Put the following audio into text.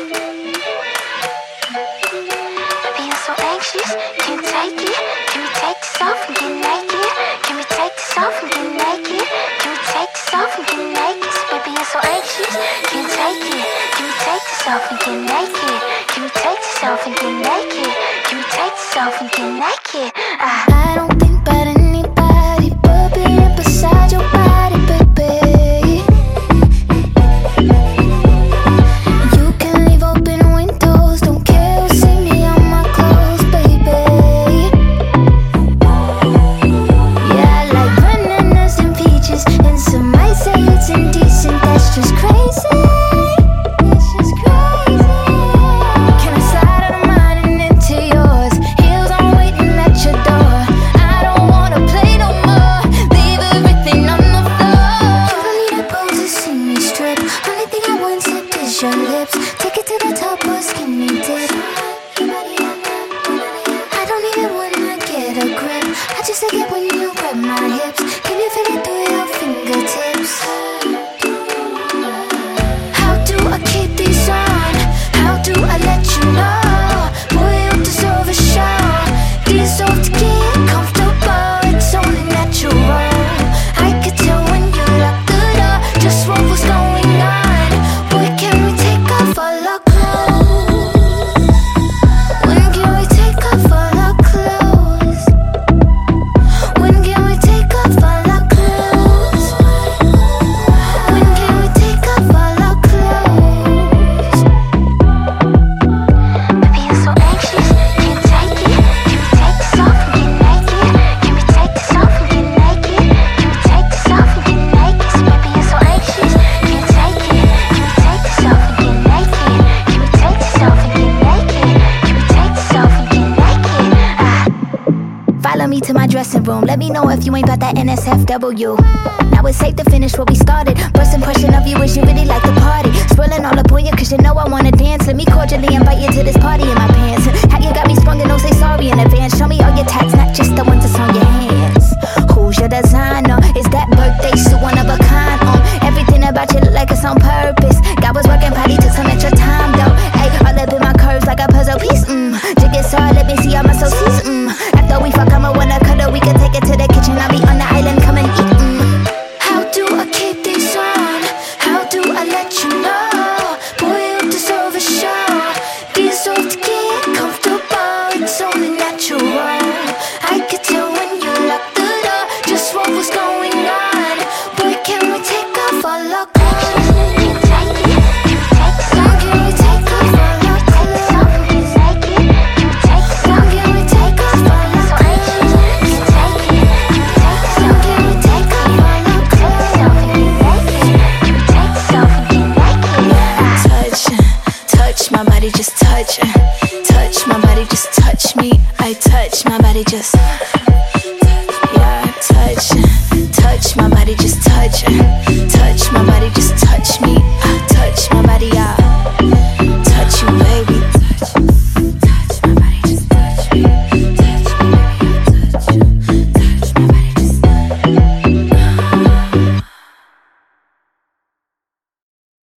Being so anxious, can't take it. Can we take this off and get naked? Can we take this off and get naked? Can we take this off and get naked? Baby, I'm so anxious, can't take it. Can we take this off and get naked? Can we take this off and get naked? Can we take this off and get naked? I don't think about anybody but being beside your body, baby. You can leave open windows, don't care who see me on my clothes, baby. Yeah, I like bananas and peaches, and some might say it's indecent. That's just crazy. It's just crazy. Can I slide out of mine and into yours? Heels on waiting at your door. I don't wanna play no more. Leave everything on the floor. You don't need a pose to see me strip. Only thing I want sip is your lips. Take it to the top or skinny dip. I don't need it when I get a grip. I just like it when you grab my hips. Can you feel it through your fingertips? How do I keep these on? How do I let you know? Boy, you deserve a show. Deserve to get comfortable. It's only natural. I could tell when you locked the door just what was going on. Boy, can we take off all our clothes? When can we take off all our clothes? When can we take off all our clothes? When can we take off all our clothes? Baby, I'm so anxious, can't take it. Can we take this off and get naked? Can we take this off and get naked? Can we take this off and get naked? Baby, I'm so anxious, can't take it. Can we take this off and get naked? Can we take this off and get naked? Can we take this off and get naked? Follow me to my dressing room. Let me know if you ain't about that NSFW. Now it's safe to finish what we started. First impression of you is you really like the party. Swirling all up on you cause you know I wanna dance. Let me cordially invite you to this party in my pants. How you got me sprung and don't say sorry in advance. Show me all your tats, not just the ones that's on your hands. Who's your designer? Is that birthday suit one of a kind? Everything about you look like it's on purpose. God was working, probably took some extra time though. Ay, all up in my curves like a puzzle piece. Jig it hard, let me see all my associates. After we fuck, I'ma wanna cuddle. We can take it to the kitchen. I'll be on the island, come and eat. How do I keep these on? How do I let you know? Boy, you deserve a show. Deserve to get comfortable. It's only natural. I could tell when you locked the door just what was going on. Boy, can we take off all our clothes? Can we take off all our clothes? Can we take off all our clothes? Can we take off all our touch my body, just touch my body, just touch me. I touch my body, just yeah, touch my body, just touch my body, just touch me.